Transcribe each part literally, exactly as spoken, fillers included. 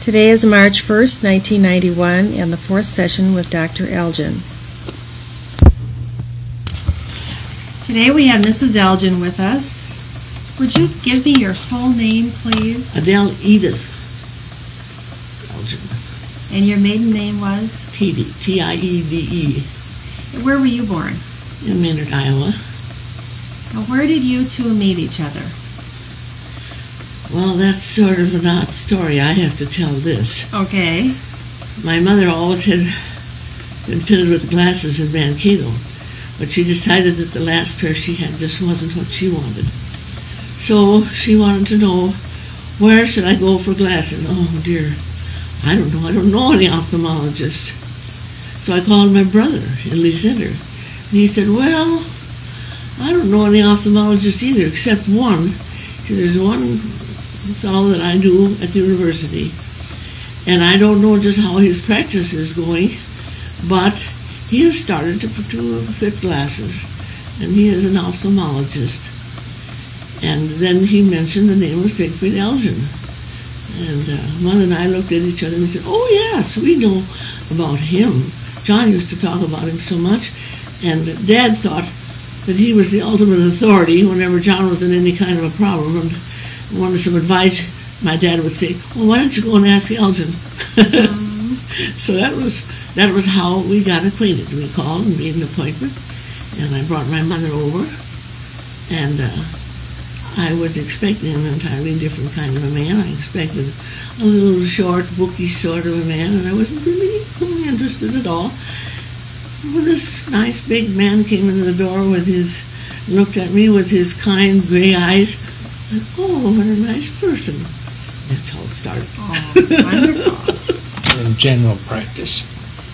Today is March first, nineteen ninety-one, and the fourth session with Doctor Elgin. Today we have Missus Elgin with us. Would you give me your full name, please? Adele Edith Elgin. And your maiden name was? Tiede, T I E D E. Where were you born? In Maynard, Iowa. Now, where did you two meet each other? Well, that's sort of an odd story. I have to tell this. Okay. My mother always had been fitted with glasses in Mankato, but she decided that the last pair she had just wasn't what she wanted. So she wanted to know, where should I go for glasses? Oh, dear. I don't know. I don't know any ophthalmologist. So I called my brother in Lee Center, and he said, well, I don't know any ophthalmologist either, except one. He said, there's one fellow that I knew at the university, and I don't know just how his practice is going, but he has started to, to fit glasses, and he is an ophthalmologist. And then he mentioned the name of Siegfried Elgin. And uh, Mother and I looked at each other and said, oh yes, we know about him. John used to talk about him so much, and Dad thought that he was the ultimate authority whenever John was in any kind of a problem and wanted some advice. My dad would say, well, why don't you go and ask Elgin? Um. So that was that was how we got acquainted. We called and made an appointment, and I brought my mother over, and uh, I was expecting an entirely different kind of a man. I expected a little short, bookish sort of a man, and I wasn't really interested at all. Well, this nice big man came into the door with his, looked at me with his kind gray eyes. Oh, what a nice person. That's how it started. Oh, wonderful. In general practice.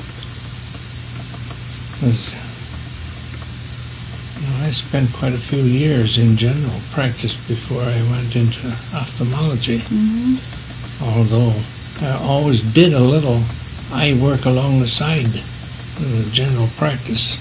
Was, you know, I spent quite a few years in general practice before I went into ophthalmology. Mm-hmm. Although I always did a little eye work along the side of the general practice.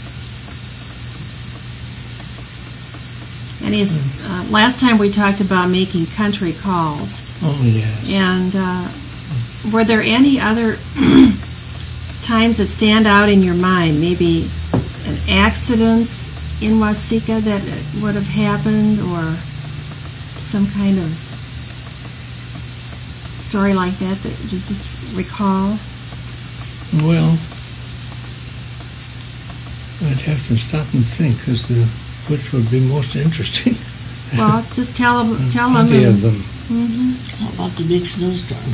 And he's, uh, last time we talked about making country calls. Oh, yes. And uh, were there any other times that stand out in your mind? Maybe an accident in Waseca that would have happened, or some kind of story like that that you just recall? Well, I'd have to stop and think as to which would be most interesting. Well, just tell them. Tell them. Plenty of them. Mm-hmm. How about the big snowstorm?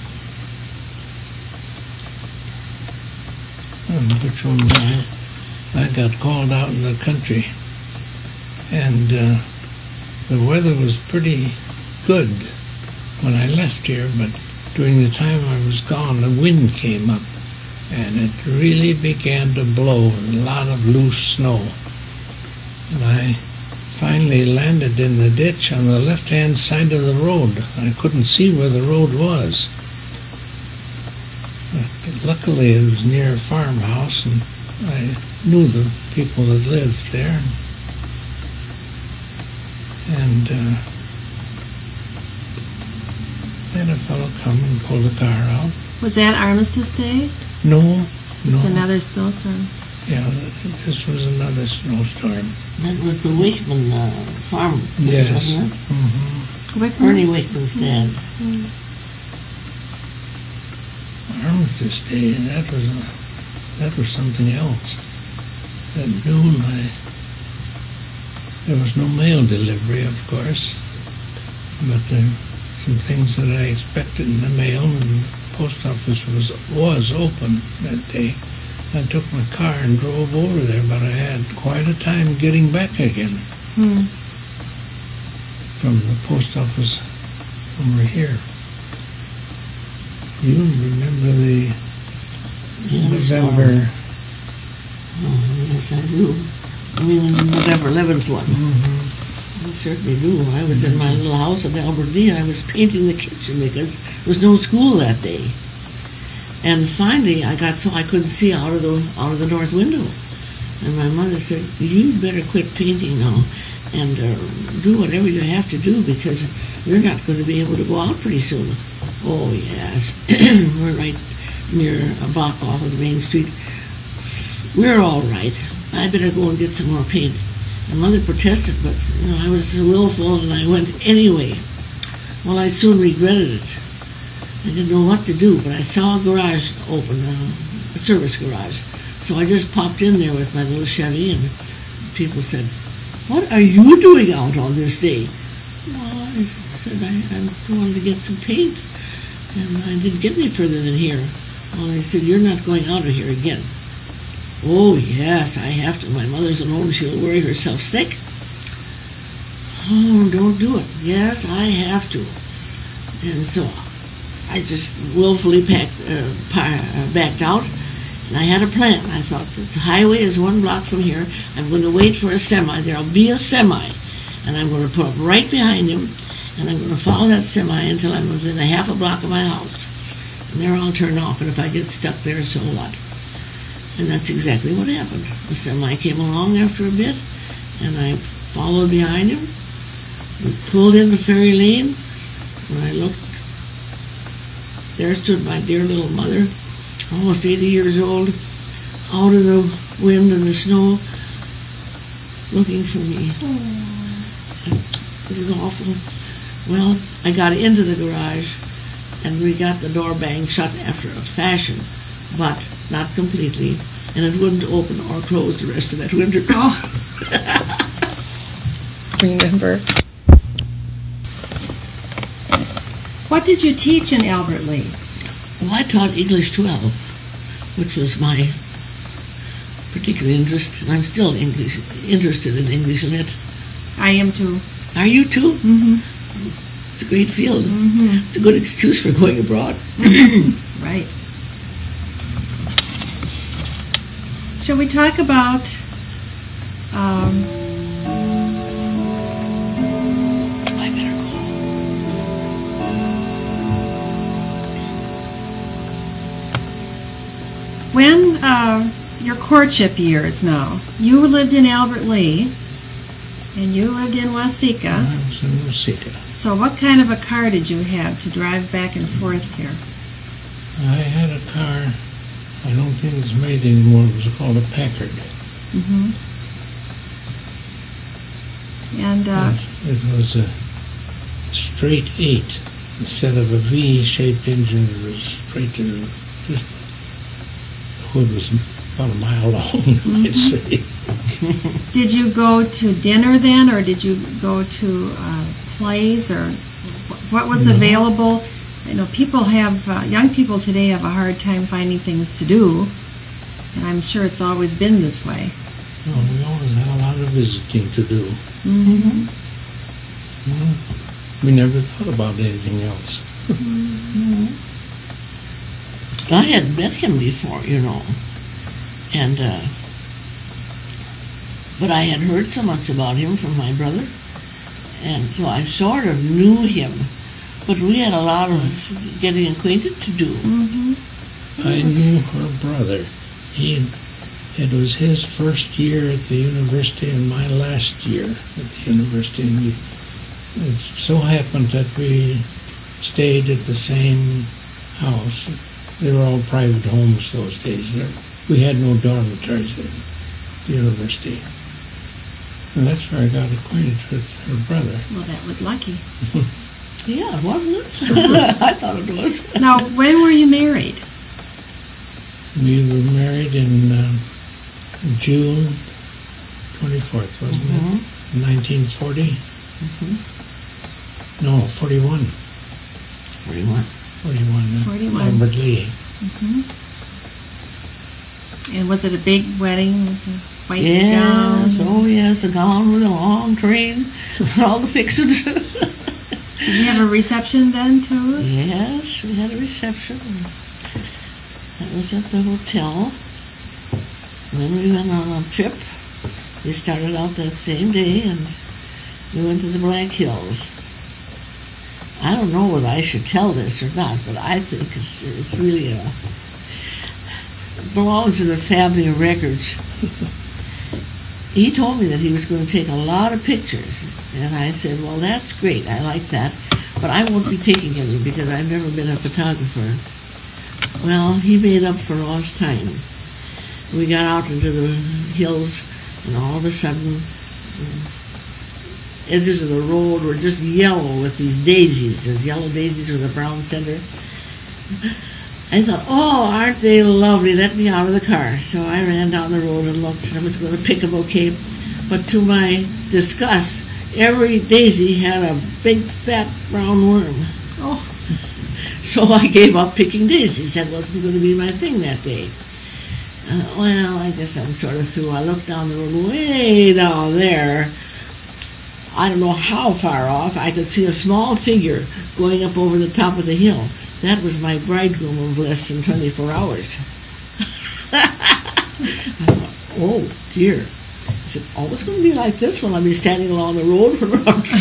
Um, which one? I, I got called out in the country, and uh, the weather was pretty good when I left here, but during the time I was gone, the wind came up, and it really began to blow, a lot of loose snow. And I finally landed in the ditch on the left-hand side of the road. I couldn't see where the road was. But luckily it was near a farmhouse, and I knew the people that lived there. And uh, then a fellow come and pulled the car out. Was that Armistice Day? No, Just no. another snowstorm. Yeah, this was another snowstorm. That was the Wakeman uh, farm place, Yes. wasn't it? Mm-hmm. Wakeman? Ernie Wakeman's dad. Mm-hmm. Armistice Day, that was a, that was something else. At noon, I there was no mail delivery, of course, but there were some things that I expected in the mail, and the post office was was open that day. I took my car and drove over there, but I had quite a time getting back again Hmm. from the post office over here. You remember the Yes, November? uh, oh, yes, I do. I mean, November eleventh one. Mm-hmm. I certainly do. I was in my little house at Albertina. I was painting the kitchen because there was no school that day. And finally, I got so I couldn't see out of the out of the north window. And my mother said, "You better quit painting now, and uh, do whatever you have to do because you're not going to be able to go out pretty soon." Oh, yes. We're right near a block off of the main street. We're all right. I better go and get some more paint. And Mother protested, but you know, I was willful and I went anyway. Well, I soon regretted it. I didn't know what to do, but I saw a garage open, uh, a service garage. So I just popped in there with my little Chevy, and people said, "What are you doing out on this day?" Well, I said, I, I'm going to get some paint. And I didn't get any further than here. Well, they said, "You're not going out of here again." Oh, yes, I have to. My mother's alone. She'll worry herself sick. Oh, don't do it. Yes, I have to. And so I just willfully packed, uh, pa- backed out. And I had a plan. I thought, the highway is one block from here. I'm going to wait for a semi. There'll be a semi. And I'm going to pull up right behind him. And I'm going to follow that semi until I'm within a half a block of my house. And there I'll turn off. And if I get stuck there, so what? And that's exactly what happened. The semi came along after a bit, and I followed behind him. We pulled into Ferry Lane. When I looked, there stood my dear little mother, almost eighty years old, out in the wind and the snow, looking for me. It was awful. Well, I got into the garage, and we got the door banged shut after a fashion, but not completely, and it wouldn't open or close the rest of that winter. Oh. Remember. What did you teach in Albert Lee? Well, I taught English twelve, which was my particular interest, and I'm still English interested in English lit. I am too. Are you too? Mm-hmm. It's a great field. Mm-hmm. It's a good excuse for going abroad. Right. Shall we talk about um, I better go. when uh, your courtship years now? You lived in Albert Lee, and you lived in Waseca. I was in Waseca. So what kind of a car did you have to drive back and forth here? I had a car, I don't think it's made anymore, it was called a Packard. Mm-hmm. And uh, It was a straight eight. Instead of a V-shaped engine, it was straight to just, the hood was about a mile long, Mm-hmm. I'd say. did you go to dinner then, or did you go to uh, plays, or wh- what was No. available? You know, people have, uh, young people today have a hard time finding things to do, and I'm sure it's always been this way. No, we always had a lot of visiting to do. Mm-hmm. Well, we never thought about anything else. I had met him before, you know, and uh, but I had heard so much about him from my brother, and so I sort of knew him. But we had a lot of getting acquainted to do. Mm-hmm. I knew her brother. He, it was his first year at the university and my last year at the university. And we, it so happened that we stayed at the same house. They were all private homes those days. There, we had no dormitories at the university. And that's where I got acquainted with her brother. Well, that was lucky. Yeah, wasn't it? I thought it was. Now, when were you married? We were married in uh, June twenty-fourth, wasn't Mhm. it? nineteen forty? Mhm. No, forty-one. forty-one. forty-one. uh, forty-one. Albert Lee. Mm-hmm. And was it a big wedding with a white Yes, gown? oh yes, a gown with a long train, all the fixings. Did you have a reception then, too? Yes, we had a reception. That was at the hotel. Then we went on a trip. We started out that same day, and we went to the Black Hills. I don't know whether I should tell this or not, but I think it's, it's really a, it belongs in the family of records. He told me that he was going to take a lot of pictures, and I said, well, that's great, I like that, but I won't be taking any because I've never been a photographer. Well, he made up for lost time. We got out into the hills, and all of a sudden, the edges of the road were just yellow with these daisies, those yellow daisies with a brown center. I thought, oh, aren't they lovely? Let me out of the car. So I ran down the road and looked, and I was going to pick a bouquet. But to my disgust, every daisy had a big, fat, brown worm. Oh. So I gave up picking daisies. That wasn't going to be my thing that day. Uh, well, I guess I'm sort of through. I looked down the road, way down there. I don't know how far off. I could see a small figure going up over the top of the hill. That was my bridegroom of less than twenty-four hours. I thought, oh, dear. I said, oh, it's going to be like this when I'll be standing along the road for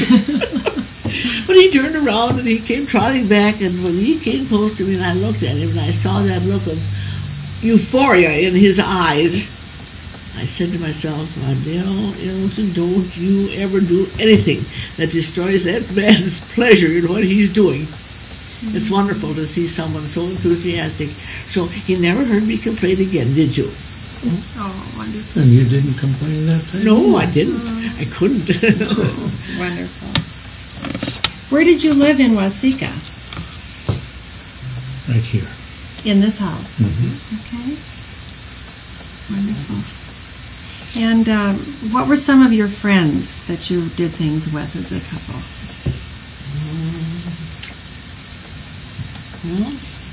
a But he turned around and he came trotting back, and when he came close to me and I looked at him and I saw that look of euphoria in his eyes, I said to myself, Adele Ellington, don't you ever do anything that destroys that man's pleasure in what he's doing. It's wonderful to see someone so enthusiastic. So he never heard me complain again, did you? Oh, wonderful. And you didn't complain that time? No, I didn't. I couldn't. Oh, wonderful. Where did you live in Waseca? Right here. In this house? Mm-hmm. Okay. Wonderful. And um, what were some of your friends that you did things with as a couple? Well,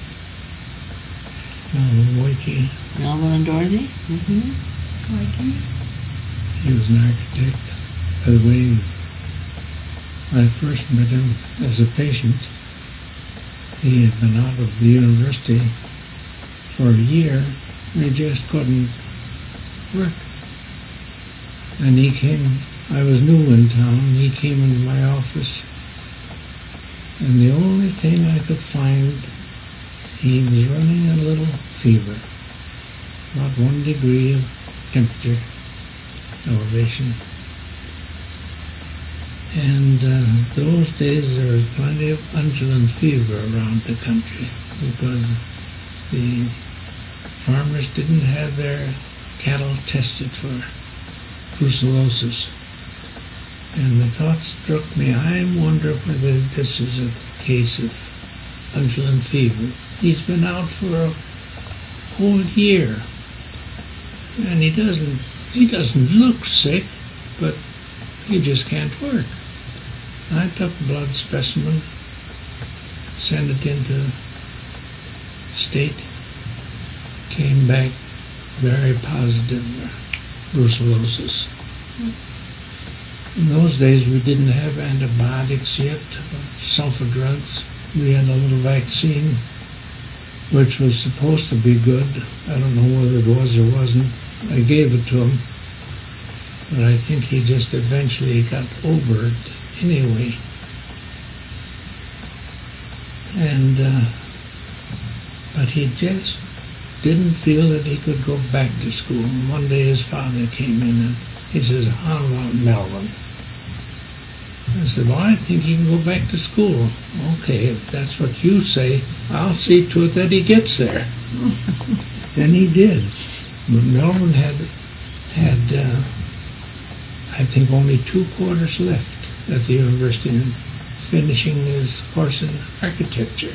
Melvin Wakey. Melvin and Dorothy. Mm-hmm. Wakey. He was an architect. By the way, when I first met him as a patient, he had been out of the university for a year, and he just couldn't work. And he came, I was new in town, and he came into my office, and the only thing I could find, he was running a little fever, about one degree of temperature elevation. And uh, those days there was plenty of undulate fever around the country because the farmers didn't have their cattle tested for brucellosis. And the thought struck me, I wonder whether this is a case of undulate fever. He's been out for a whole year, and he doesn't, he doesn't look sick, but he just can't work. I took a blood specimen, sent it into state, came back very positive brucellosis. In those days we didn't have antibiotics yet, sulfa drugs. We had a little vaccine which was supposed to be good. I don't know whether it was or wasn't. I gave it to him, but I think he just eventually got over it anyway. And, uh, but he just didn't feel that he could go back to school. And one day his father came in and he says, how about Melvin? I said, well, I think he can go back to school. Okay, if that's what you say, I'll see to it that he gets there. And he did. But Melvin had, had uh, I think, only two quarters left at the university and finishing his course in architecture.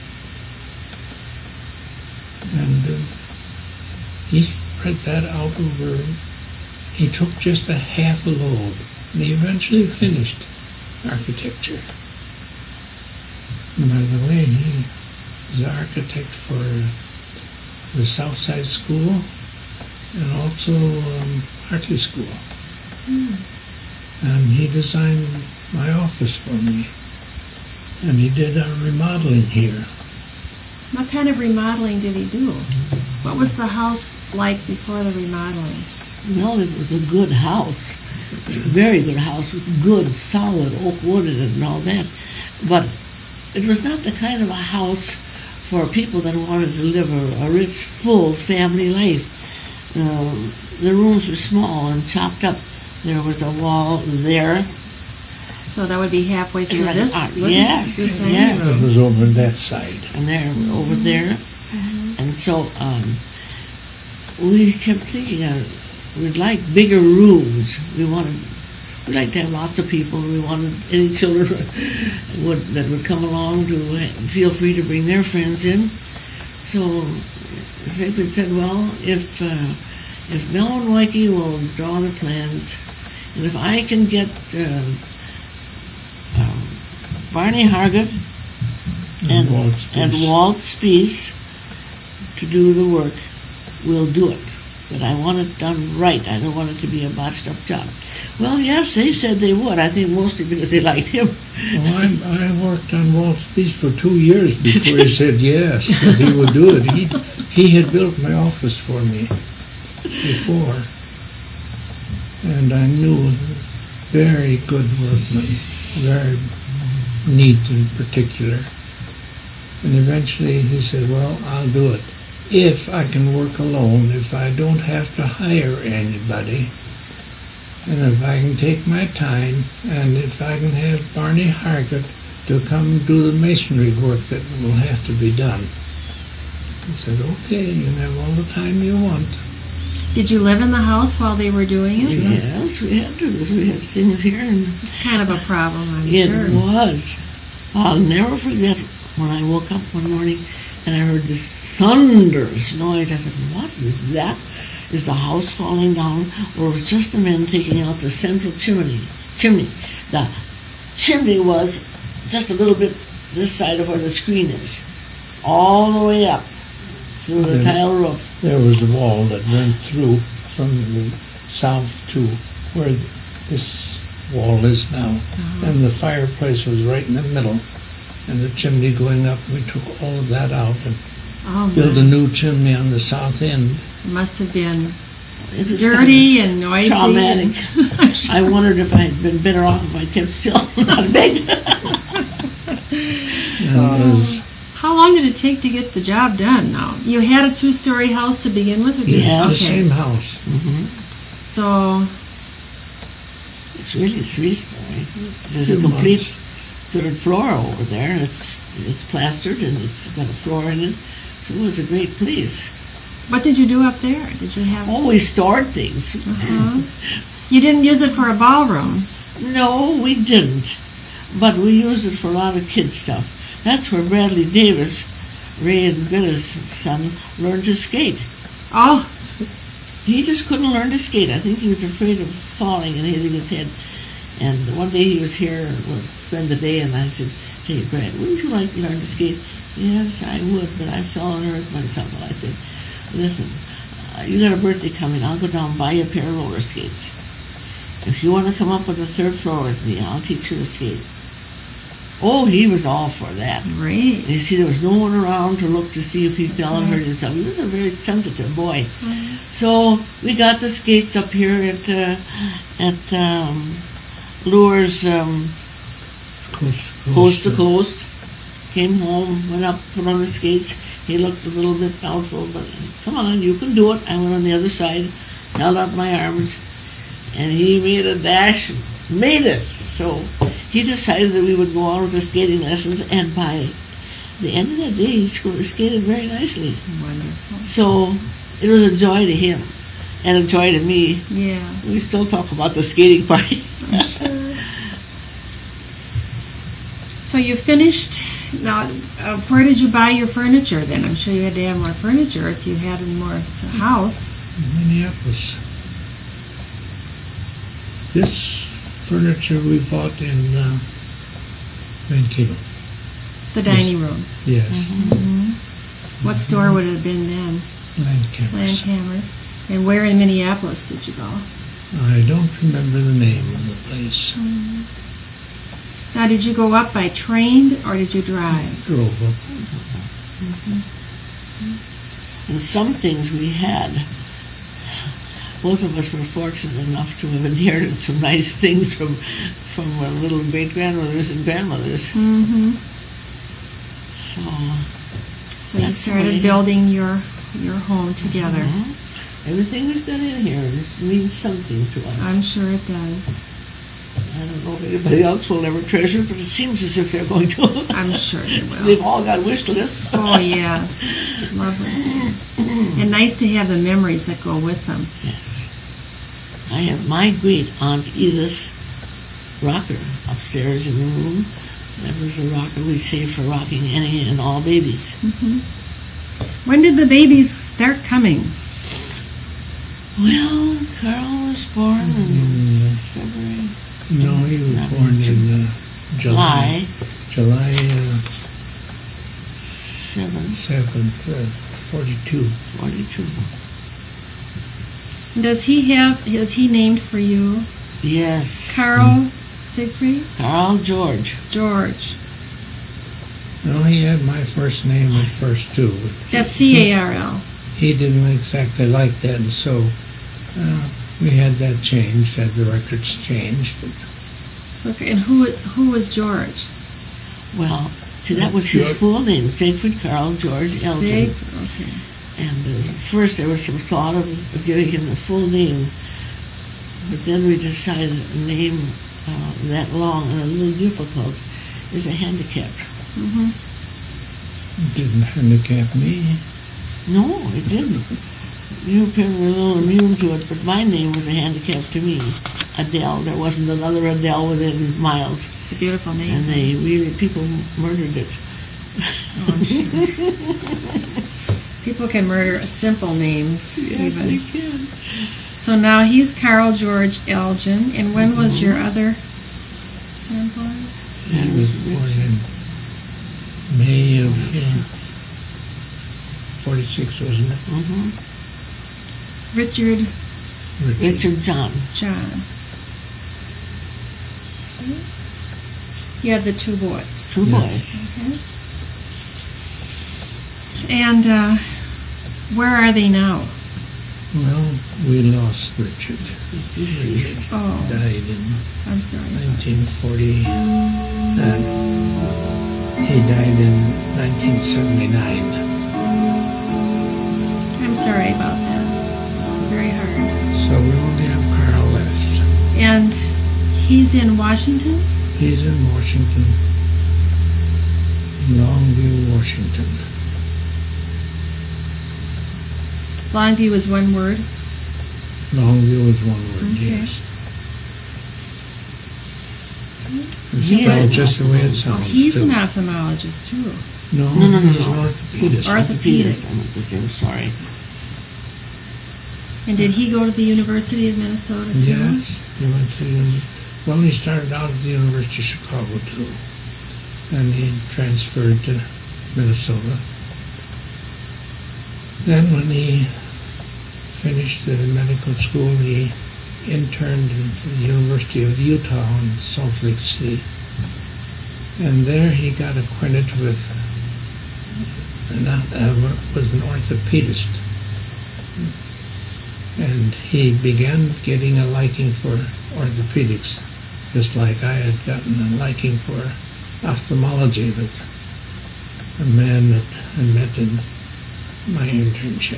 And uh, he spread that out over, he took just a half a load, and he eventually finished architecture. And by the way, he was the architect for the Southside School and also um, Hartley School. Mm. And he designed my office for me. And he did our remodeling here. What kind of remodeling did he do? What was the house like before the remodeling? Well, it was a good house. A very good house with good, solid oak wood in it and all that. But it was not the kind of a house for people that wanted to live a, a rich, full family life. Uh, the rooms were small and chopped up. There was a wall there, So that would be halfway through Like, this? uh, wouldn't it? yes, This dining yes. That room? was over that side. And they're over there. And so um, we kept thinking uh, we'd like bigger rooms. We wanted, we'd like to have lots of people. We wanted any children would, that would come along to feel free to bring their friends in. So we said, well, if uh, if Mel and Mikey will draw the plans, and if I can get uh, um, Barney Hargett and Walt Spies. and Walt Spies to do the work, we'll do it. But I want it done right. I don't want it to be a botched up job. Well, yes, they said they would. I think mostly because they liked him. Well, I, I worked on Walt Spies for two years before he said yes, that he would do it. He, he had built my office for me before. And I knew very good workman, very neat in particular. And eventually he said, well, I'll do it. If I can work alone, if I don't have to hire anybody, and if I can take my time, and if I can have Barney Hargett to come do the masonry work that will have to be done. I said, okay, you can have all the time you want. Did you live in the house while they were doing it? Yes, we had to. We had things here, and It's kind of a problem, I'm it sure. was. I'll never forget when I woke up one morning and I heard this thunderous noise. I said, what is that? Is the house falling down, or was just the men taking out the central chimney? Chimney. The chimney was just a little bit this side of where the screen is, all the way up through the Then- tile roof. There was the wall that went through from the south to where this wall is now. Uh-huh. And the fireplace was right in the middle. And the chimney going up, we took all of that out and Oh, built my. a new chimney on the south end. It must have been It was dirty and noisy. traumatic. and- I wondered if I had been better off if I kept still, not begged. And it was, How long did it take to get the job done now? You had a two-story house to begin with? Or did- Yeah. the Okay. same house. hmm So, It's really three-story. There's a Two complete months. third floor over there. It's it's plastered and it's got a floor in it. So it was a great place. what did you do up there? Did you have... Oh, we stored things. Uh-huh. You didn't use it for a ballroom? No, we didn't. But we used it for a lot of kid stuff. That's where Bradley Davis, Ray and Greta's son, learned to skate. Oh, He just couldn't learn to skate. I think he was afraid of falling and hitting his head. And one day he was here, we'll spend the day, and I said, say, Brad, wouldn't you like to learn to skate? Yes, I would, but I fell and hurt myself. And I said, listen, uh, you got a birthday coming. I'll go down and buy you a pair of roller skates. If you want to come up on the third floor with me, I'll teach you to skate. Oh, he was all for that. great. And you see, there was no one around to look to see if he fell and hurt himself. He was a very sensitive boy. So we got the skates up here at uh, at um, Lure's um, Coast to Coast to Coast. Came home, went up, put on the skates. He looked a little bit doubtful, but come on, you can do it. I went on the other side, held out my arms, and he made a dash, made it. So he decided that we would go on with the skating lessons, and by the end of the day, he sco- skated very nicely. Wonderful. So it was a joy to him, and a joy to me. Yeah. We still talk about the skating part. I'm sure. So you finished. Now, uh, where did you buy your furniture then? I'm sure you had to have more furniture if you had a more s- house. Minneapolis. This furniture we bought in uh, Mankato. The dining room. Yes, Mm-hmm. What store would it have been then? Lancammers. Landcammers. And where in Minneapolis did you go? I don't remember the name of the place. Now, did you go up by train or did you drive? Drove up. And some things we had. Both of us were fortunate enough to have inherited some nice things from from our little great grandmothers and grandmothers. Mm-hmm. So So you That's started right. building your your home together. mhm. Everything we've got in here is, means something to us. I'm sure it does. I don't know if anybody else will ever treasure it, but it seems as if they're going to. I'm sure they will. They've all got wish lists. Oh, yes. Lovely. And nice to have the memories that go with them. Yes. I have my great Aunt Edith's rocker upstairs in the room. That was the rocker we saved for rocking any and all babies. Mm-hmm. When did the babies start coming? Well, Carl was born in Mm, February. no, he was Not born much. in uh, July. July July uh, seventh, seventh, uh, forty-two. forty-two. Does he have, is he named for you? Yes. Carl Siegfried? Carl George. George. No, he had my first name at first too. but That's C A R L. He didn't exactly like that, and so uh, we had that changed, had the records changed. It's okay. And who who was George? Well, see, that was his George. full name, Siegfried Carl George Elgin. Sig. Okay. And uh, first there was some thought of, of giving him the full name, but then we decided a name uh, that long and a little difficult is a handicap. Mm-hmm. Didn't handicap me. No, it didn't. You apparently were a little immune to it, but my name was a handicap to me. Adele. There wasn't another Adele within miles. It's a beautiful name. And they really, people murdered it. Oh, I'm sure. People can murder simple names, Yes, even. they can. So now he's Carl George Elgin. And when was your other son born? He was born in May of uh, forty-six, wasn't it? Mm-hmm. Richard Richard. Richard John. John. You had the two boys. Two Yeah. boys. Okay. And uh, where are they now? Well, we lost Richard. Deceased. Oh, Died in I'm sorry. nineteen forty. Uh, he died in nineteen seventy-nine. I'm sorry about that. It's very hard. So we only have Carl left. And he's in Washington? He's in Washington, Longview, Washington. Longview is one word. Longview is one word, Okay. yes. It's He is spelled an just the way it Oh, sounds. he's too. an ophthalmologist, too. No, No, no, no, he's no. an orthopedist. Orth- Orthopedist. Orthopedist. I meant to say, I'm sorry. And did he go to the University of Minnesota, too? Yes, he went to, uni- well, he started out at the University of Chicago, too. And he transferred to Minnesota. Then when he finished the medical school, he interned at the University of Utah in Salt Lake City. And there he got acquainted with an, uh, with an orthopedist. And he began getting a liking for orthopedics, just like I had gotten a liking for ophthalmology with a man that I met in my internship.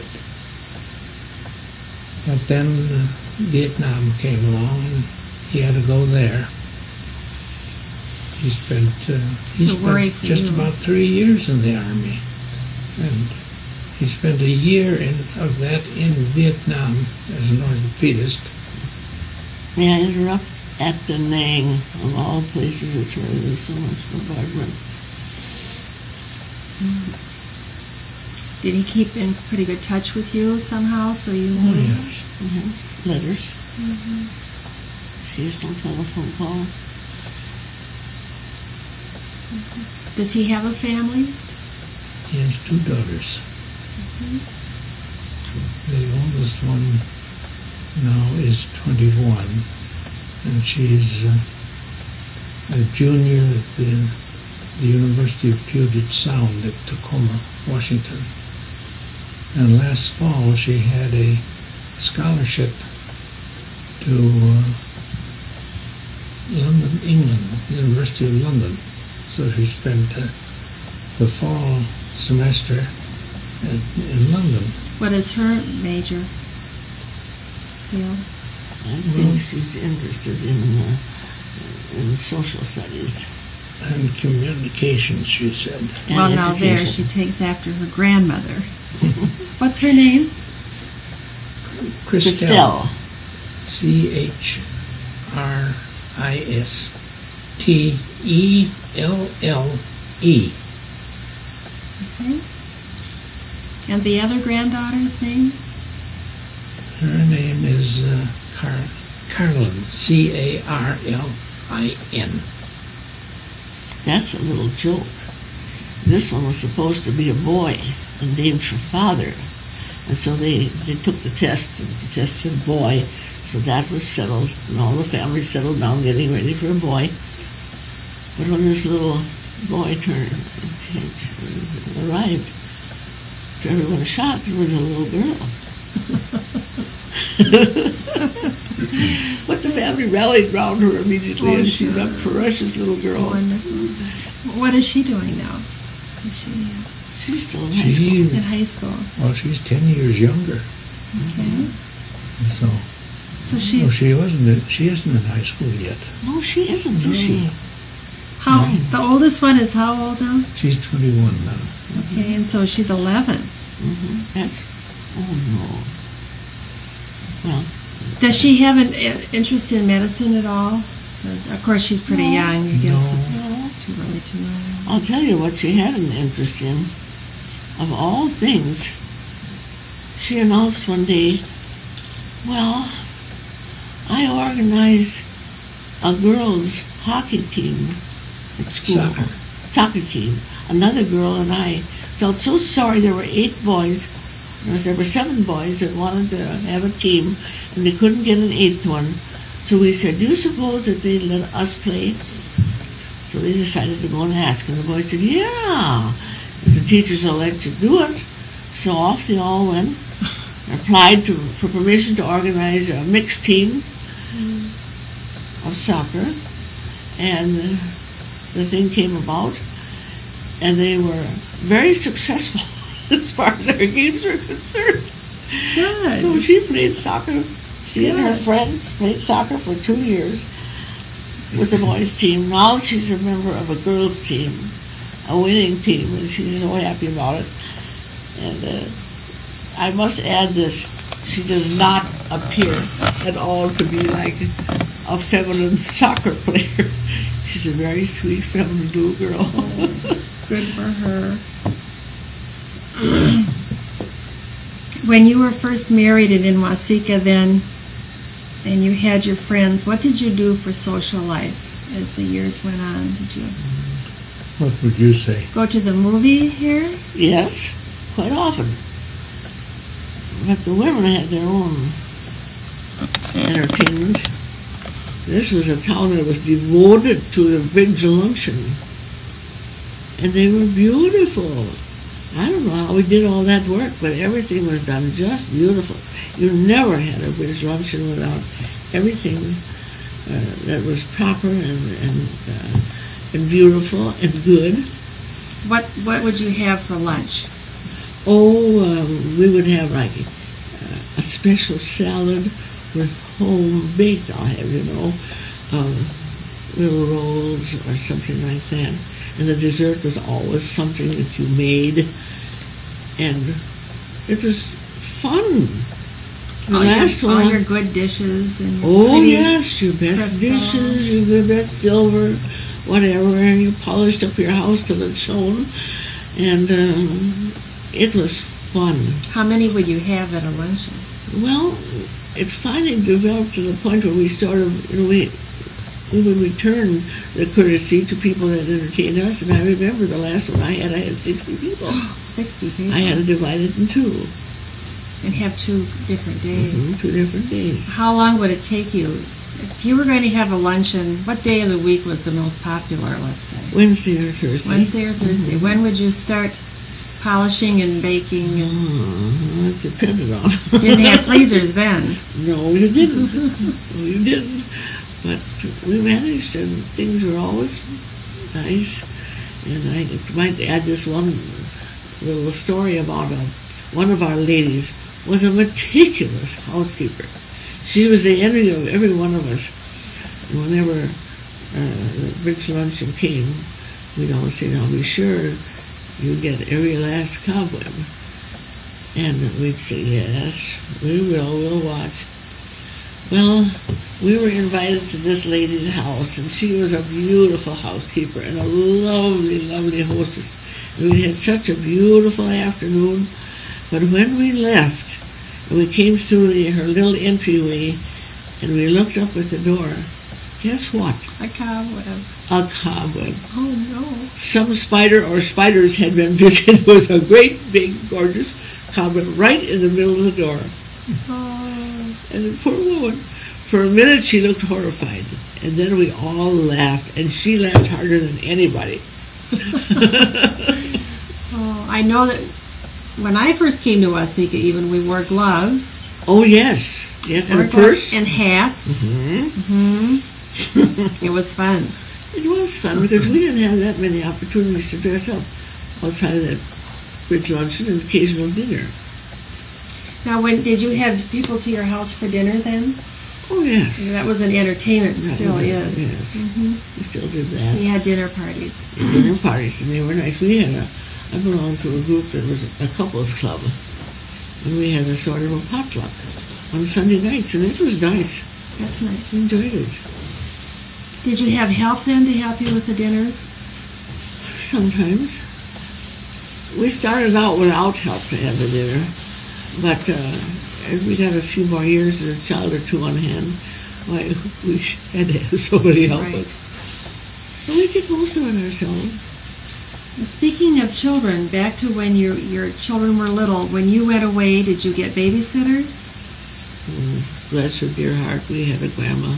But then uh, Vietnam came along and he had to go there. He spent, uh, he It's a worry spent for just you. about three years in the Army. And he spent a year in, of that in Vietnam as an orthopedist. May I interrupt? At Da Nang, of all places, it's where there's so much bombardment. Did he keep in pretty good touch with you somehow, so you Oh, knew? yes. Mm-hmm. Letters. Mhm. Occasional telephone call. Does he have a family? He has two daughters. The oldest one now is twenty-one, and she's uh, a junior at the, the University of Puget Sound at Tacoma, Washington. And last fall she had a scholarship to uh, London, England, University of London. So she spent uh, the fall semester at, in London. What is her major field? I think Well- she's interested in uh, in social studies. And communications, she said. And Well, now there, education. she takes after her grandmother. What's her name? Christelle. Christelle. C H R I S T E L L E. Okay. And the other granddaughter's name? Her name is uh, Car- Carlin, C A R L I N. That's a little joke. This one was supposed to be a boy and named her father. And so they, they took the test, and the test said boy. So that was settled, and all the family settled down getting ready for a boy. But when this little boy turned, arrived, to everyone's shock, it was a little girl. But the family rallied round her immediately, Oh, and she's sure. a precious little girl. Wonderful. What is she doing now? Is she She's still in high school. She, in high school? well, she's ten years younger. Okay. So, So no, she's she wasn't. In, she isn't in high school yet. No, she isn't, is she? how the oldest one is how old now? She's twenty-one now. Okay, and so she's eleven. Mm-hmm. That's, oh no. Well, Does she have an uh, interest in medicine at all? Or- Of course, she's pretty No. young. I guess No. it's no. too early to know. I'll tell you what she had an interest in. Of all things, she announced one day, well, I organized a girls' hockey team at school. Soccer. Soccer team. Another girl and I felt so sorry. There were eight boys. There were seven boys that wanted to have a team, and they couldn't get an eighth one. So we said, do you suppose that they'd let us play? So they decided to go and ask, and the boys said, yeah, if the teachers will let you do it. So off they all went, applied to, for permission to organize a mixed team of soccer, and uh, the thing came about, and they were very successful as far as their games were concerned. Good. So she played soccer. She and her Good. friend played soccer for two years with the boys' team. Now she's a member of a girls' team, a winning team, and she's so happy about it. And uh, I must add this. She does not appear at all to be like a feminine soccer player. She's a very sweet, feminine little girl. Good for her. When you were first married and in Waseca then, and you had your friends, what did you do for social life as the years went on? Did you What would you say? go to the movie here? Yes, quite often. But the women had their own entertainment. This was a town that was devoted to the big luncheon. And they were beautiful. I don't know how we did all that work, but everything was done just beautiful. You never had a British luncheon without everything uh, that was proper and and, uh, and beautiful and good. What What would you have for lunch? Oh, um, we would have like uh, a special salad with home baked, I'll have, you know, um, little rolls or something like that. And the dessert was always something that you made. And it was fun. The all last your, one. all your good dishes and your Oh, pretty yes, your best crystal. dishes, your good best silver, whatever, and you polished up your house till it's shown. And um, it was fun. How many would you have at a luncheon? Well, it finally developed to the point where we sort of, you know, we, we would return the courtesy to people that entertained us. And I remember the last one I had, I had sixty people. Sixty people. I had to divide it in two, and have two different days. Mhm, two different days. How long would it take you? If you were going to have a luncheon, what day of the week was the most popular, let's say? Wednesday or Thursday. Wednesday or Thursday. Mhm. When would you start polishing and baking? And Uh, it depended on. didn't have freezers then. No, you didn't. No, you didn't. But we managed, and things were always nice. And I might add this one little story about a, one of our ladies was a meticulous housekeeper. She was the envy of every one of us. Whenever uh, the bridge luncheon came, we'd always say, now be sure you get every last cobweb. And we'd say, yes, we will, we'll watch. Well, we were invited to this lady's house, and she was a beautiful housekeeper and a lovely, lovely hostess. And we had such a beautiful afternoon. But when we left, and we came through the, her little entryway, and we looked up at the door, guess what? A cobweb. A cobweb. Oh, no. Some spider or spiders had been busy. It was a great, big, gorgeous cobweb right in the middle of the door. Oh. And the poor woman, for a minute she looked horrified. And then we all laughed, and she laughed harder than anybody. Oh, I know that when I first came to Waseca, even, we wore gloves. Oh, yes. Yes, and Wore a purse. gloves And hats. Mm-hmm. Mm-hmm. It was fun. It was fun because we didn't have that many opportunities to dress up outside of that bridge luncheon and occasional dinner. Now, when did you have people to your house for dinner then? Oh, yes. That was an entertainment. It That still was- is. Yes. hmm We still did So that. you had dinner parties. Dinner parties, and they were nice. We had a, I belonged to a group that was a couples club, and we had a sort of a potluck on Sunday nights, and it was nice. That's I nice. enjoyed it. Did you have help then to help you with the dinners? Sometimes. We started out without help to have the dinner, but uh, as we got a few more years and a child or two on hand, why, we had to have somebody help Right. us. But we did most of it ourselves. Speaking of children, back to when your your children were little, when you went away, did you get babysitters? And bless her dear heart, we had a grandma.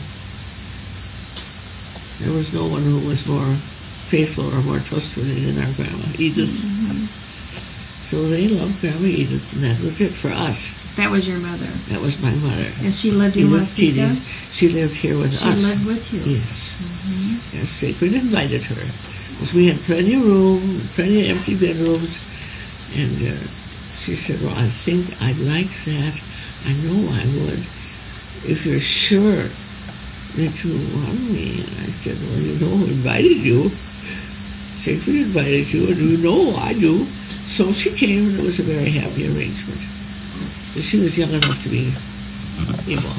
There was no one who was more faithful or more trustworthy than our grandma, Edith. So they loved Grandma Edith, and that was it for us. That was your mother. That was my mother. And she lived in Edith Waseca? Keating. She lived here with She us. lived with you. Yes. Yes, Sacred invited her. Because we had plenty of room, plenty of empty bedrooms. And uh, she said, well, I think I'd like that. I know I would. If you're sure that you want me. And I said, well, you know who invited you. Sacred invited you, and you know I do. So she came, and it was a very happy arrangement. But she was young enough to be able.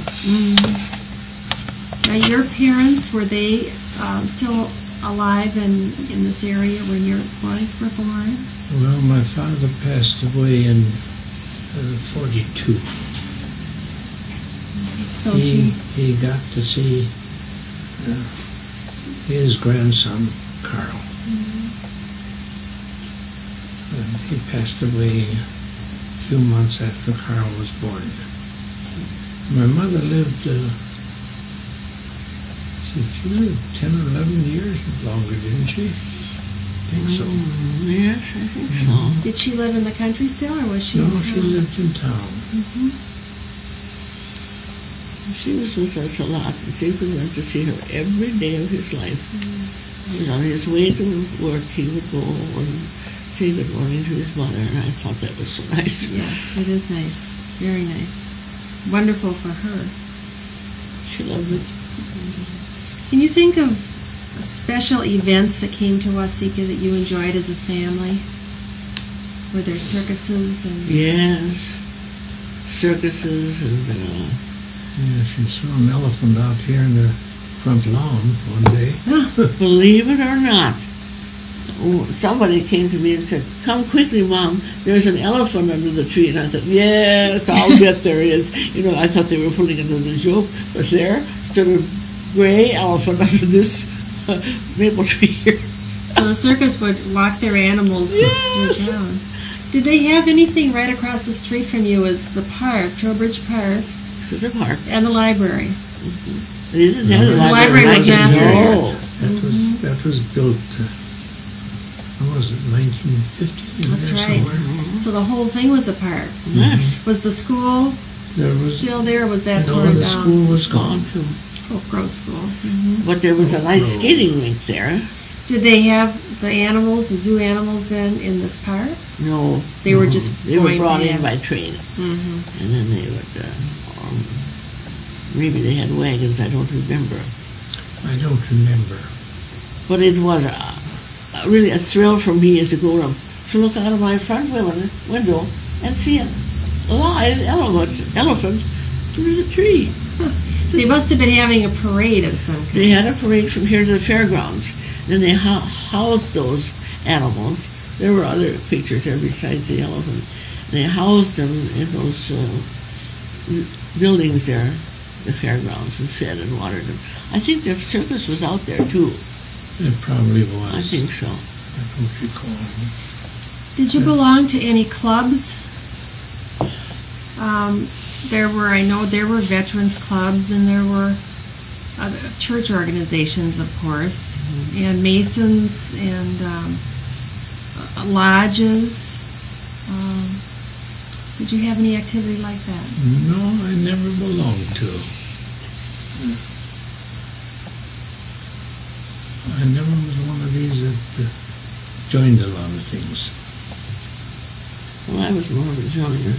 Now, your parents, were they um, still alive in, in this area when your boys were born? Well, my father passed away in uh, forty-two. So he, she, he got to see uh, his grandson, Carl. And he passed away a few months after Carl was born. My mother lived, uh, see, she lived ten or eleven years longer, didn't she? I think so. Mm, yes, I think so. did she live in the country still, or was she No, in she town? lived in town. Mhm. She was with us a lot, and Sacred went to see her every day of his life. Mm. And on his way to work, he would go and say good morning to his mother, and I thought that was so nice. Yes, it is nice. Very nice. Wonderful for her. She loved it. Can you think of special events that came to Waseca that you enjoyed as a family? Were there circuses and Yes, circuses and uh, Yeah, she saw an elephant out here in the front lawn one day. believe it or not, oh, somebody came to me and said, "Come quickly, Mom, there's an elephant under the tree." And I thought, yes, I'll bet there is. You know, I thought they were putting it as a joke, but there stood a gray elephant under this uh, maple tree here. so the circus would walk their animals Yes. through town. Did they have anything right across the street from you as the park, Trowbridge Park, It was a park. and the library? They didn't have The a library library. was like not it. there No. yet. That was that was built. Uh, what was it? nineteen fifty. That's right. So the whole thing was a park. Yes. Was the school There was still there, or was that no, torn the down? school was Gone gone. too. Oak Grove School. But there was a nice No. skating rink there. Did they have the animals, the zoo animals, then in this park? No, They were just they were going brought in past. by train, Mm-hmm. and then they would. Uh, um, maybe they had wagons. I don't remember. I don't remember. But it was a, a really a thrill for me as a grown-up to look out of my front window and see a live elephant, elephant through the tree. They must have been having a parade of some kind. They had a parade from here to the fairgrounds. Then they ho- housed those animals. There were other creatures there besides the elephant. They housed them in those uh, buildings there, the fairgrounds, and fed and watered them. I think the circus was out there too. It probably was. I think so. I don't recall. Did you belong to any clubs? Um, there were, I know there were veterans clubs, and there were other church organizations, of course, mm-hmm. and Masons, and um, uh, lodges. Um, did you have any activity like that? No, I never belonged to. I never was one of these that uh, joined a lot of things. Well, I was more of a joiner.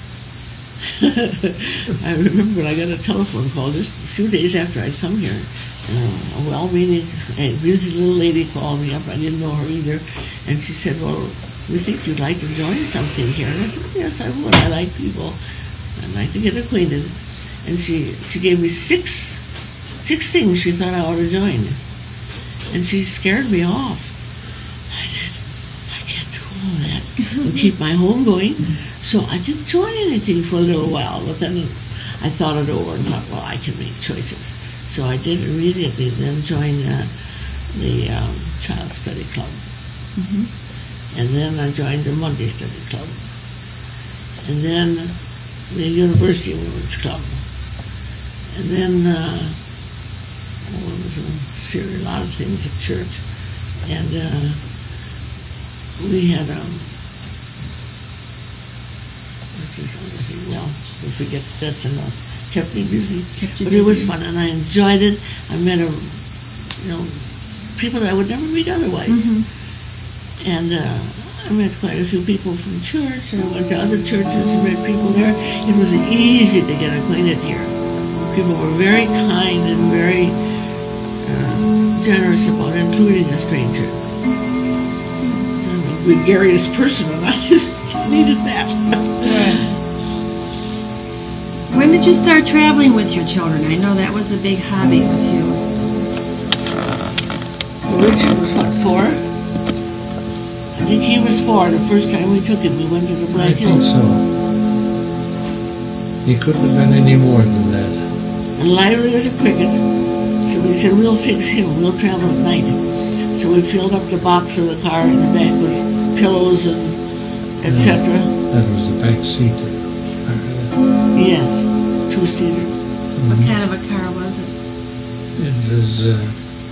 I remember when I got a telephone call just a few days after I'd come here. Uh, a well-meaning, a busy little lady called me up. I didn't know her either. And she said, well, we think you'd like to join something here. And I said, yes, I would. I like people. I'd like to get acquainted. And she, she gave me six, six things she thought I ought to join. And she scared me off. I said, I can't do all that and keep my home going. So I didn't join anything for a little while, but then I thought it over and thought, well, I can make choices. So I did immediately then join uh, the um, Child Study Club. Mm-hmm. And then I joined the Monday Study Club. And then the University Women's Club. And then uh, oh, there was a series, a lot of things at church. And uh, we had um, well, we forget that's enough. Kept me busy. Kept you but busy. It was fun, and I enjoyed it. I met a, you know, people that I would never meet otherwise. Mm-hmm. And uh, I met quite a few people from church, and I went to other churches and met people there. It was easy to get acquainted here. People were very kind and very uh, generous about including a stranger. So I'm a gregarious person, and I just needed that. When did you start traveling with your children? I know that was a big hobby with you. Richard was what, four? I think he was four the first time we took him. We went to the Black I think Hills. so. He couldn't have been any more than that. And lively as a cricket. So we said, we'll fix him. We'll travel at night. So we filled up the box of the car in the back with pillows and et cetera. That was the back seat. Yes, two-seater. Mm-hmm. What kind of a car was it? It was, uh,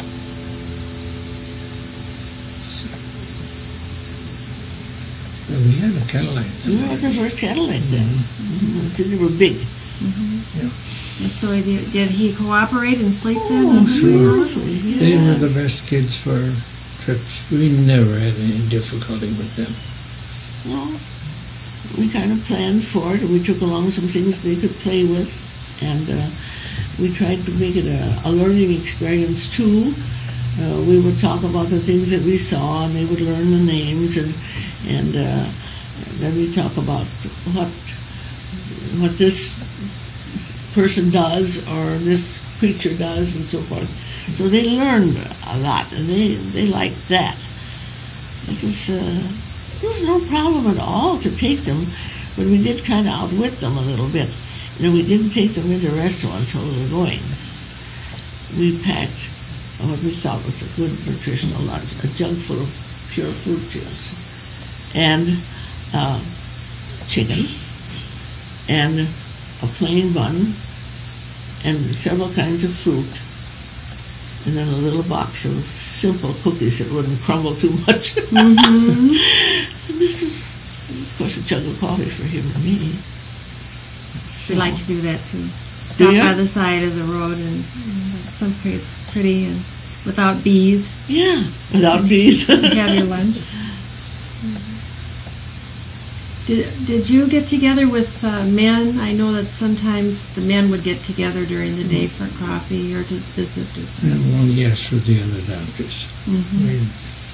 well, we had a Cadillac. We had the first Cadillac then. Mm-hmm. So they were big. Mm-hmm. Yeah. And so did, did he cooperate and sleep then? Oh, sure. Yeah. They were the best kids for trips. We never had any difficulty with them. Well, we kind of planned for it, and we took along some things they could play with, and uh, we tried to make it a, a learning experience too. Uh, we would talk about the things that we saw, and they would learn the names, and and uh, then we talk about what what this person does or this creature does, and so forth. So they learned a lot, and they they liked that. It was. Uh, There was no problem at all to take them, but we did kind of outwit them a little bit. You know, we didn't take them into restaurants while we were going. We packed what we thought was a good nutritional lunch, a jug full of pure fruit juice, and uh, chicken, and a plain bun, and several kinds of fruit, and then a little box of simple cookies that wouldn't crumble too much. Mm-hmm. And this was, of course, a jug of coffee for him and me. We like to do that too. Stop Yeah. by the side of the road and mm, someplace pretty and without bees. Yeah, without bees. Have your lunch. Did, did you get together with uh, men? I know that sometimes the men would get together during the day for coffee or to visit or And something. well, yes, with the other doctors. Mhm. We'd,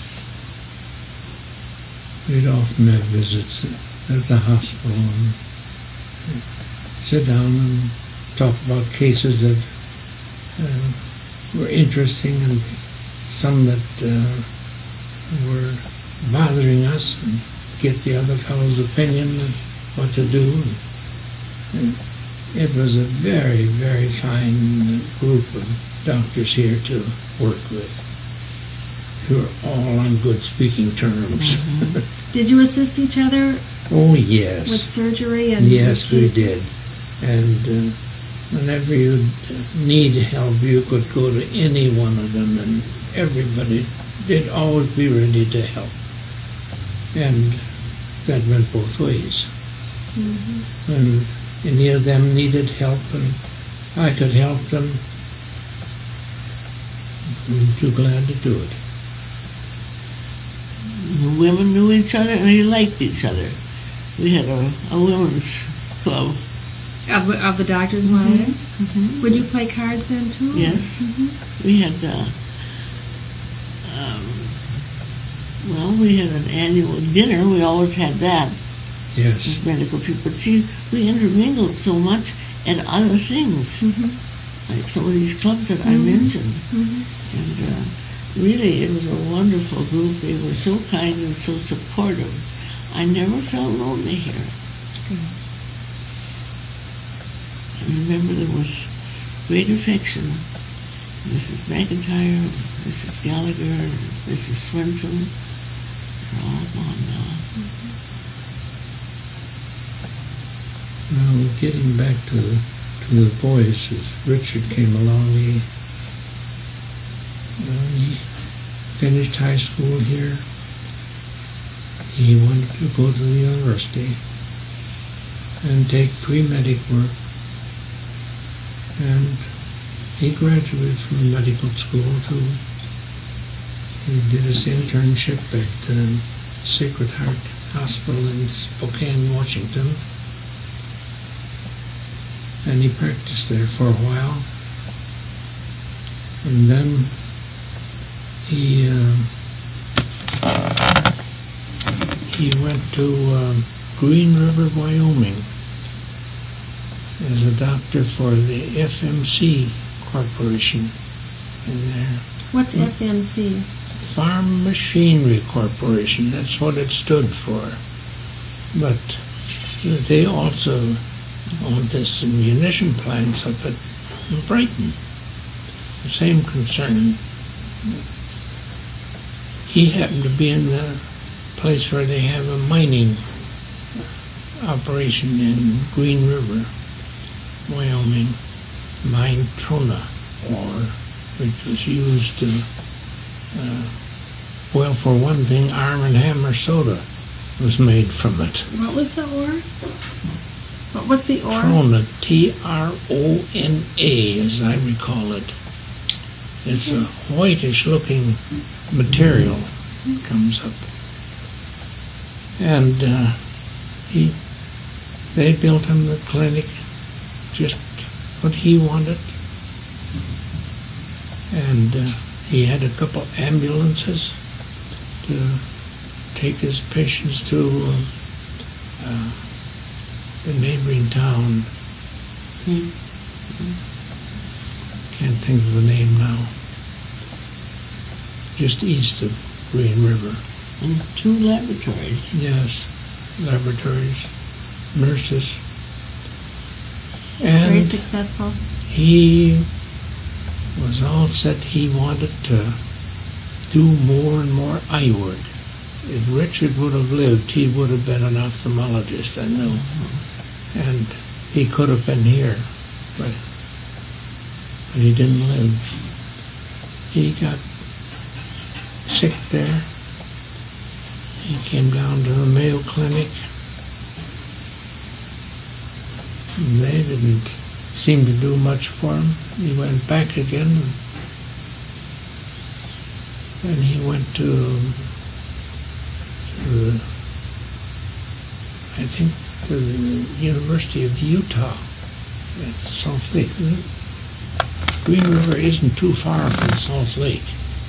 we'd often have visits at the hospital and sit down and talk about cases that uh, were interesting and some that uh, were bothering us, and get the other fellow's opinion and what to do. And it was a very, very fine group of doctors here to work with, who are all on good speaking terms. Mm-hmm. Did you assist each other Oh, with yes. surgery and Yes, we cases? did. And uh, whenever you need help, you could go to any one of them, and everybody, they'd always be ready to help. And that went both ways. Mhm. When any of them needed help and I could help them, I'm too glad to do it. The women knew each other and they liked each other. We had a, a women's club. Of, the- of the doctor's wives? Would you play cards then too? Yes. Mhm. We had, uh, um, well, we had an annual dinner. We always had that Yes. as medical people. But see, we intermingled so much and other things, Mhm. like some of these clubs that I Mhm. mentioned. Mhm. And uh, really, it was a wonderful group. They were so kind and so supportive. I never felt lonely here. I remember there was great affection. Missus McIntyre, Missus Gallagher, Missus Swenson, they're all gone now. Well, getting back to the, to the boys, as Richard came along, he, uh, he finished high school here. He wanted to go to the university and take pre-medic work. And he graduated from medical school too. He did his internship at um, Sacred Heart Hospital in Spokane, Washington. And he practiced there for a while. And then he uh, he went to um, Green River, Wyoming, as a doctor for the F M C Corporation in there. What's F M C? Farm Machinery Corporation, that's what it stood for. But they also owned this munition plants up at Brighton. The same concern. He happened to be in the place where they have a mining operation in Green River, Wyoming, mine Trona, or which was used to, uh, well, for one thing, Arm and Hammer soda was made from it. What was the ore? What was the ore? Trona, T R O N A, as I recall it. It's a whitish-looking material that comes up. And uh, he, they built him the clinic, just what he wanted. And uh, he had a couple ambulances to take his patients to uh, uh, the neighboring town. Hmm. Can't think of the name now. Just east of Green River. And two laboratories. Yes, laboratories, nurses. Very And successful. he was all set. He wanted to do more and more eye work. If Richard would have lived, he would have been an ophthalmologist, I know. And he could have been here, but, but he didn't live. He got sick there. He came down to the Mayo Clinic. They didn't seem to do much for him. He went back again. Then he went to, to I think, to the University of Utah at Salt Lake. Green River isn't too far from Salt Lake.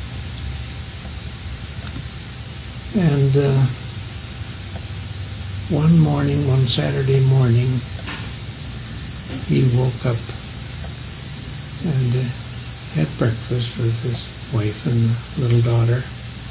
And uh, one morning, one Saturday morning, he woke up and uh, had breakfast with his wife and the little daughter.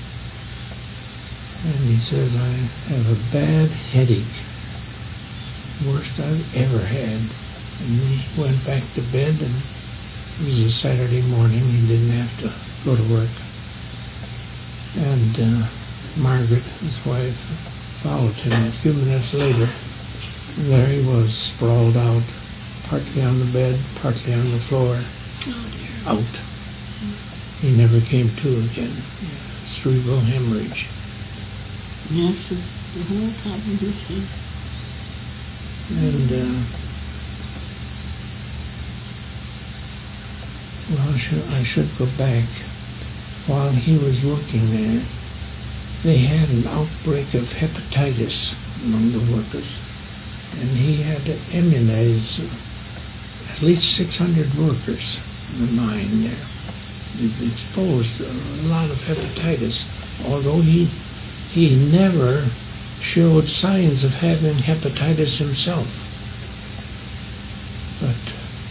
And he says, I have a bad headache, worst I've ever had. And he went back to bed, and it was a Saturday morning. He didn't have to go to work. And uh, Margaret, his wife, followed him a few minutes later. There he was, sprawled out, partly on the bed, partly on the floor, Oh, dear. out. He never came to again. Cerebral hemorrhage. Yes, the whole top of his head. And, uh, well, I should, I should go back. While he was working there, they had an outbreak of hepatitis among the workers. And he had to immunize at least six hundred workers in the mine there. He was exposed to a lot of hepatitis, although he he never showed signs of having hepatitis himself. But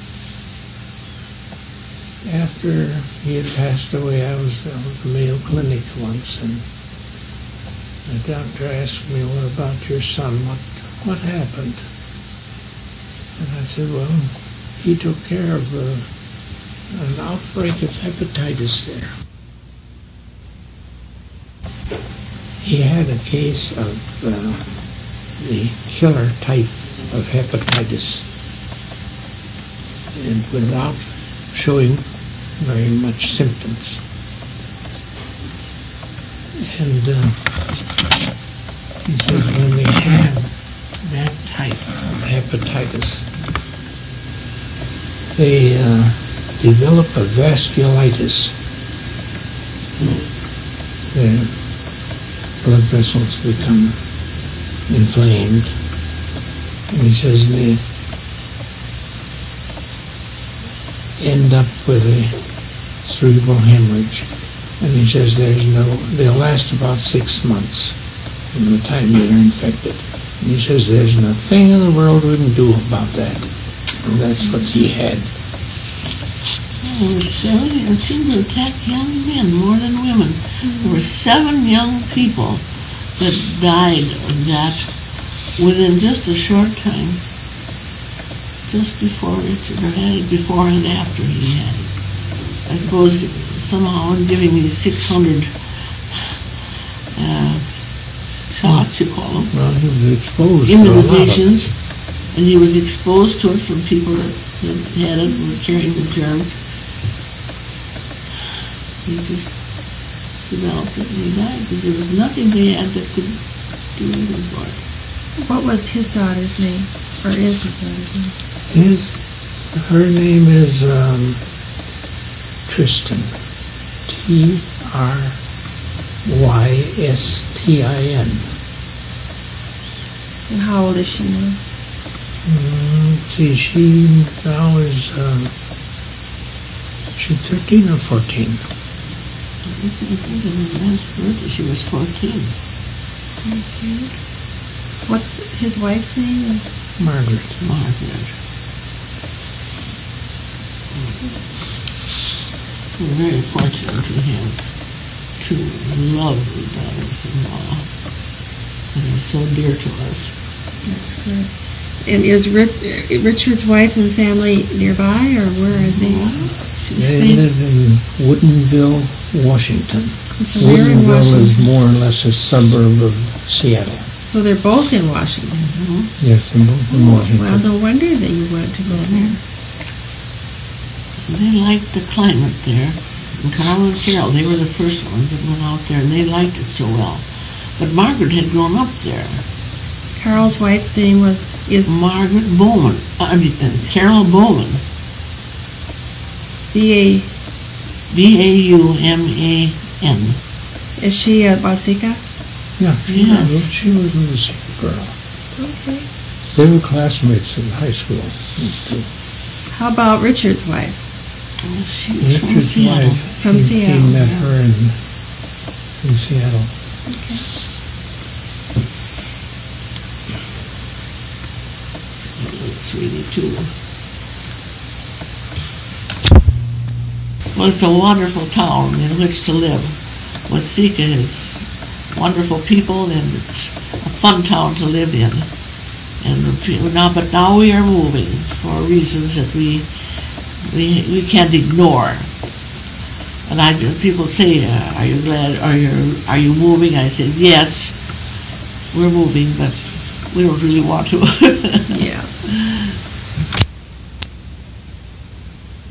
after he had passed away, I was down at the Mayo Clinic once, and the doctor asked me, what about your son? What, what happened? And I said, well, he took care of uh, an outbreak of hepatitis there. He had a case of uh, the killer type of hepatitis, and without showing very much symptoms. And uh, he said when they have that type of hepatitis, they uh, develop a vasculitis. Their blood vessels become inflamed. And he says they end up with a cerebral hemorrhage. And he says there's no, they'll last about six months from the time they're infected. And he says there's nothing in the world we can do about that. And that's what he had. Oh, Sally, it seemed to attack young men more than women. Mm-hmm. There were seven young people that died of that within just a short time, just before Richard had it, before and after he had it. I suppose somehow in giving these six hundred uh, shots, you call them, well, he was exposed immunizations, and he was exposed to it from people that, that had it and were carrying the germs. He just developed it and he died because there was nothing they had that could do anything for it. What was his daughter's name, or is his daughter's name? His, her name is um, Tristan. T R Y S T I N. And how old is she now? Mm, let's see, she now is, um, she's thirteen or fourteen. I think in the last birthday she was fourteen. Okay. What's his wife's name? Is Margaret. Margaret. We're very fortunate to have two lovely daughters-in-law that are so dear to us. That's good. And is Rich, Richard's wife and family nearby, or where are they? She's They stayed- live in Woodinville, Washington. So they're in Woodinville is Washington. more or less a suburb of Seattle. So they're both in Washington. Mhm. Yes, they're both in Washington. Well, no wonder that you went to go there. They liked the climate there. And Carl and Carol, they were the first ones that went out there, and they liked it so well. But Margaret had grown up there. Carl's wife's name was is Margaret Bowman. I mean, uh, Carol Bowman. B A. B A U M A N. Is she a Wasika? Yeah, she Yes. was, she was a sick girl. Okay. They were classmates in high school. these two. How about Richard's wife? Oh, she's from Richard's Seattle. wife, From he, Seattle, he met yeah. her in, in Seattle. Sweetie, too. Well, it's a wonderful town in which to live. Waseca is wonderful people, and it's a fun town to live in. And the- now, but now we are moving for reasons that we we we can't ignore. And I, people say, uh, "Are you glad? Are you are you moving?" I said, "Yes, we're moving, but we don't really want to." Yeah.